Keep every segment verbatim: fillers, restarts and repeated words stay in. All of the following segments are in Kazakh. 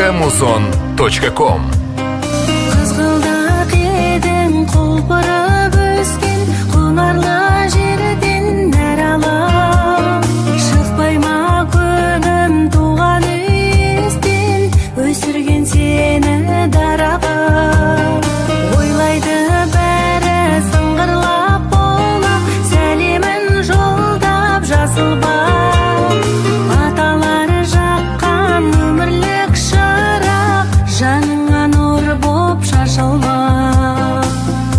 amazon точка ком. Қызғылдақ едің құлпырып өскен, құнарлы жерден нәр алам. Шықпай ма күнім туған үйестен, өсірген сені дараға. Ойлайды бәрі сыңғырлап бола, сәлемін жолдап жасыл бақ. Аталары жаққан өмірлік шырақ, жаныңа нұр боп шашылмақ.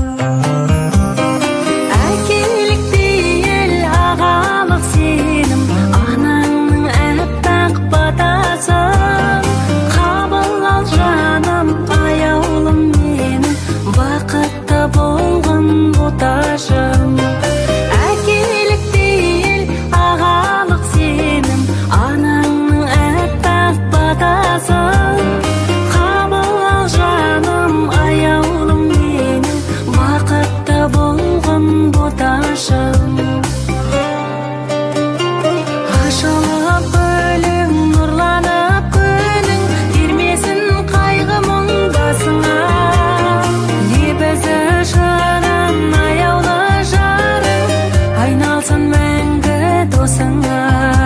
Әкелік дейіл ағалық сенім, анаңның әппақ батасын. Қабыл ал жаным, аяулым менің, бақытты болғын боташым. Әкелік дейіл ағалық сенім, анаңның әппақ батасын. Қабыл ал жаным, аяулым менің, бақытты болғын боташым. Ашылып гүлің, нұрланып күнің, бермесін қайғы мұң басыңа. Лебізі шырын аяулы жарың, айналсын мәңгі досыңа.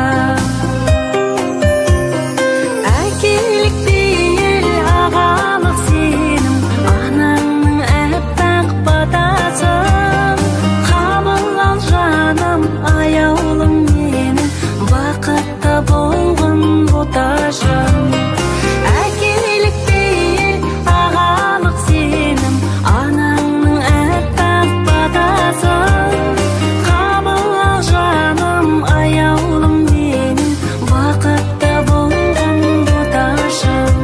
Әкелік дейіл ағалық сенім, анаңның әппақ батасын. Қабыл ал жаным, аяулым менің, бақытты болғын боташым. Әкелік дейіл ағалық сенім, анаңның әппақ батасын. Қабыл ал жаным, аяулым менің, бақытты болғын боташым.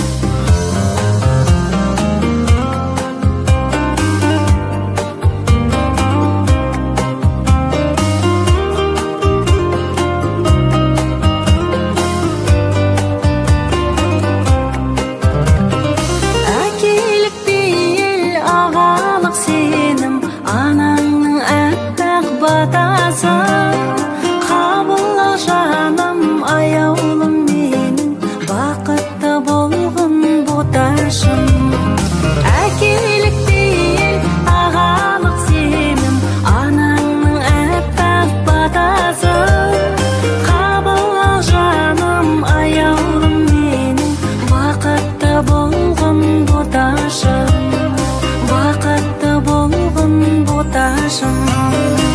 Әкелік дейіл ағалық сенім, анаңның әппақ батасын. Қабыл ал жаным, аяулым менің, бақытты болғын боташым. Әкелік дейіл ағалық сенім, анаңның әппақ батасын. Қабыл ал жаным, аяулым менің, бақытты болғын боташым. Бақытты болғын боташым.